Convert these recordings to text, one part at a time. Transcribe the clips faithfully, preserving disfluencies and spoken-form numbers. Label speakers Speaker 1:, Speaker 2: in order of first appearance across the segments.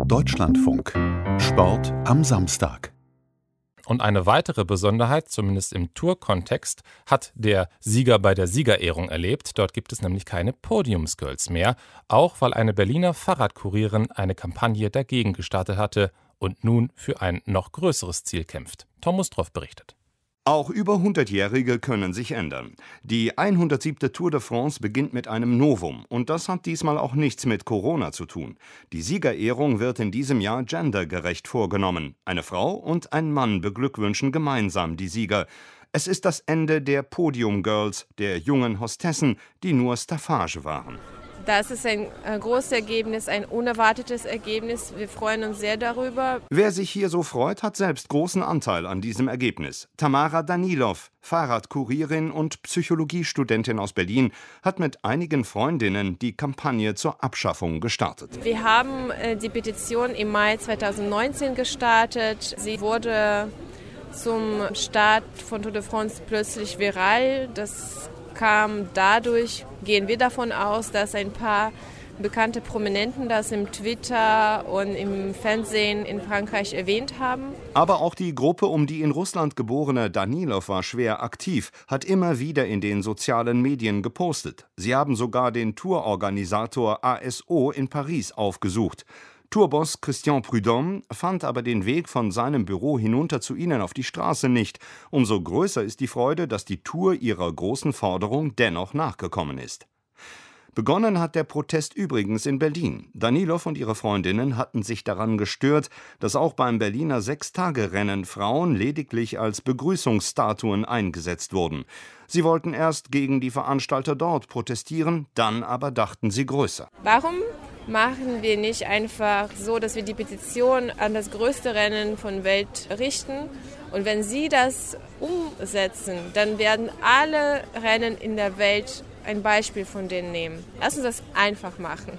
Speaker 1: Deutschlandfunk. Sport am Samstag.
Speaker 2: Und eine weitere Besonderheit, zumindest im Tour-Kontext, hat der Sieger bei der Siegerehrung erlebt. Dort gibt es nämlich keine Podiumsgirls mehr, auch weil eine Berliner Fahrradkurierin eine Kampagne dagegen gestartet hatte und nun für ein noch größeres Ziel kämpft. Tom Mustroff berichtet.
Speaker 3: Auch über hundertjährige können sich ändern. Die hundertsiebte Tour de France beginnt mit einem Novum. Und das hat diesmal auch nichts mit Corona zu tun. Die Siegerehrung wird in diesem Jahr gendergerecht vorgenommen. Eine Frau und ein Mann beglückwünschen gemeinsam die Sieger. Es ist das Ende der Podium Girls, der jungen Hostessen, die nur Staffage waren.
Speaker 4: Das ist ein äh, großes Ergebnis, ein unerwartetes Ergebnis. Wir freuen uns sehr darüber.
Speaker 3: Wer sich hier so freut, hat selbst großen Anteil an diesem Ergebnis. Tamara Danilov, Fahrradkurierin und Psychologiestudentin aus Berlin, hat mit einigen Freundinnen die Kampagne zur Abschaffung gestartet.
Speaker 4: Wir haben äh, die Petition im Mai zweitausendneunzehn gestartet. Sie wurde zum Start von Tour de France plötzlich viral. Das kam dadurch, gehen wir davon aus, dass ein paar bekannte Prominenten das im Twitter und im Fernsehen in Frankreich erwähnt haben.
Speaker 3: Aber auch die Gruppe um die in Russland geborene Danilov war schwer aktiv, hat immer wieder in den sozialen Medien gepostet. Sie haben sogar den Tourorganisator A S O in Paris aufgesucht. Tourboss Christian Prudhomme fand aber den Weg von seinem Büro hinunter zu ihnen auf die Straße nicht. Umso größer ist die Freude, dass die Tour ihrer großen Forderung dennoch nachgekommen ist. Begonnen hat der Protest übrigens in Berlin. Danilov und ihre Freundinnen hatten sich daran gestört, dass auch beim Berliner Sechstagerennen Frauen lediglich als Begrüßungsstatuen eingesetzt wurden. Sie wollten erst gegen die Veranstalter dort protestieren, dann aber dachten sie größer.
Speaker 4: Warum machen wir nicht einfach so, dass wir die Petition an das größte Rennen von Welt richten? Und wenn sie das umsetzen, dann werden alle Rennen in der Welt ein Beispiel von denen nehmen. Lass uns das einfach machen.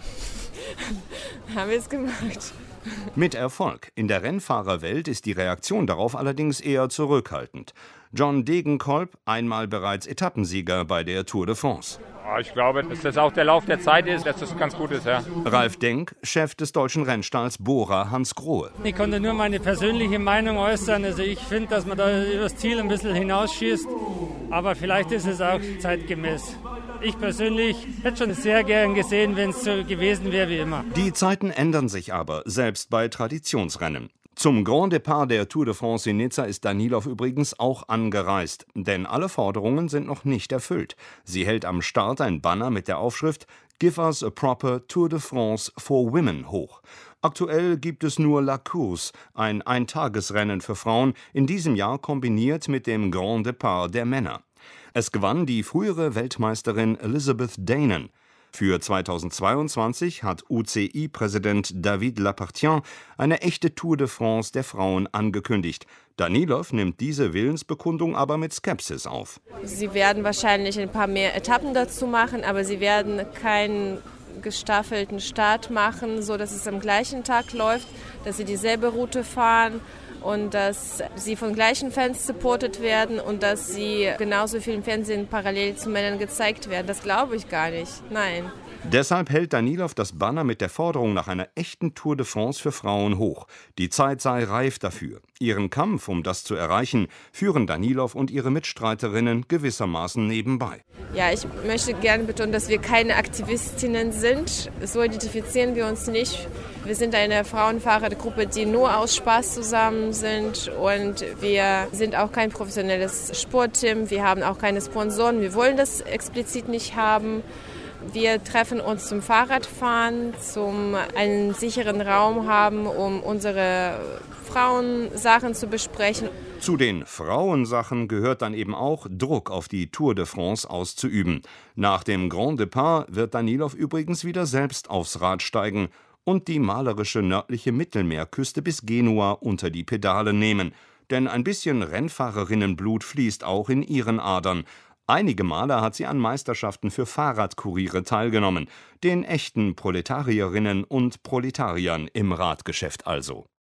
Speaker 4: Haben wir es gemacht.
Speaker 3: Mit Erfolg. In der Rennfahrerwelt ist die Reaktion darauf allerdings eher zurückhaltend. John Degenkolb, einmal bereits Etappensieger bei der Tour de France.
Speaker 5: Ich glaube, dass das auch der Lauf der Zeit ist, dass das ganz gut ist. Ja.
Speaker 3: Ralf Denk, Chef des deutschen Rennstalls Bora Hansgrohe.
Speaker 6: Ich konnte nur meine persönliche Meinung äußern. Also ich finde, dass man da über das Ziel ein bisschen hinausschießt. Aber vielleicht ist es auch zeitgemäß. Ich persönlich hätte schon sehr gern gesehen, wenn es so gewesen wäre wie immer.
Speaker 3: Die Zeiten ändern sich aber, selbst bei Traditionsrennen. Zum Grand Départ der Tour de France in Nizza ist Danilov übrigens auch angereist. Denn alle Forderungen sind noch nicht erfüllt. Sie hält am Start ein Banner mit der Aufschrift "Give us a proper Tour de France for Women" hoch. Aktuell gibt es nur La Course, ein Eintagesrennen für Frauen, in diesem Jahr kombiniert mit dem Grand Départ der Männer. Es gewann die frühere Weltmeisterin Elizabeth Deignan. Für zweitausendzweiundzwanzig hat U C I-Präsident David Lappartient eine echte Tour de France der Frauen angekündigt. Danilov nimmt diese Willensbekundung aber mit Skepsis auf.
Speaker 4: Sie werden wahrscheinlich ein paar mehr Etappen dazu machen, aber sie werden keinen gestaffelten Start machen, so dass es am gleichen Tag läuft, dass sie dieselbe Route fahren und dass sie von gleichen Fans supportet werden und dass sie genauso viel im Fernsehen parallel zu Männern gezeigt werden. Das glaube ich gar nicht. Nein.
Speaker 3: Deshalb hält Danilov das Banner mit der Forderung nach einer echten Tour de France für Frauen hoch. Die Zeit sei reif dafür. Ihren Kampf, um das zu erreichen, führen Danilov und ihre Mitstreiterinnen gewissermaßen nebenbei.
Speaker 4: Ja, ich möchte gerne betonen, dass wir keine Aktivistinnen sind. So identifizieren wir uns nicht. Wir sind eine Frauenfahrergruppe, die nur aus Spaß zusammen sind und wir sind auch kein professionelles Sportteam. Wir haben auch keine Sponsoren. Wir wollen das explizit nicht haben. Wir treffen uns zum Fahrradfahren, zum einen sicheren Raum haben, um unsere Frauensachen zu besprechen.
Speaker 3: Zu den Frauensachen gehört dann eben auch, Druck auf die Tour de France auszuüben. Nach dem Grand Départ wird Danilov übrigens wieder selbst aufs Rad steigen und die malerische nördliche Mittelmeerküste bis Genua unter die Pedale nehmen. Denn ein bisschen Rennfahrerinnenblut fließt auch in ihren Adern. Einige Male hat sie an Meisterschaften für Fahrradkuriere teilgenommen, den echten Proletarierinnen und Proletariern im Radgeschäft also.